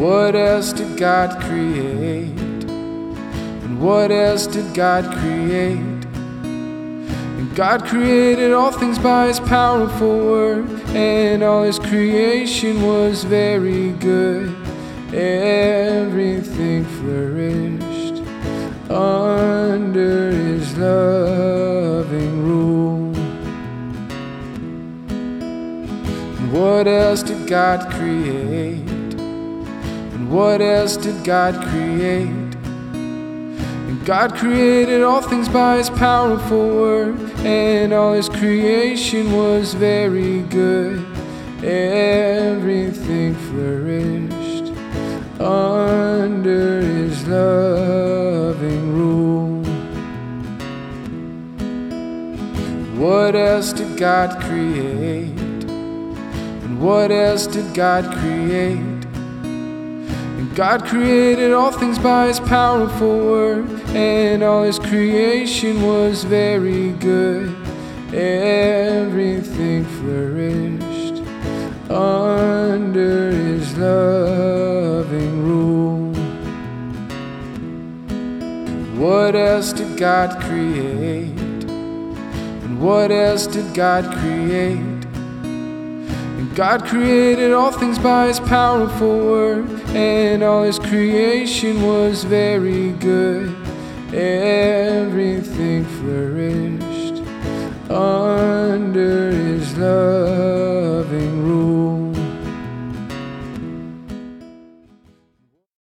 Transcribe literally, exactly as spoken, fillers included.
what else did God create? And what else did God create? And God created all things by His powerful word, and all His creation was very good. Everything flourished under His loving rule. And what else did God create? And what else did God create? And God created all things by His powerful word, and all His creation was very good. Everything flourished under His loving rule. What else did God create? And what else did God create? And God created all things by His powerful word, and all His creation was very good. Everything flourished under His loving rule. What else did God create? And what else did God create? And God created all things by His powerful word, and all His creation was very good. Everything flourished under His love.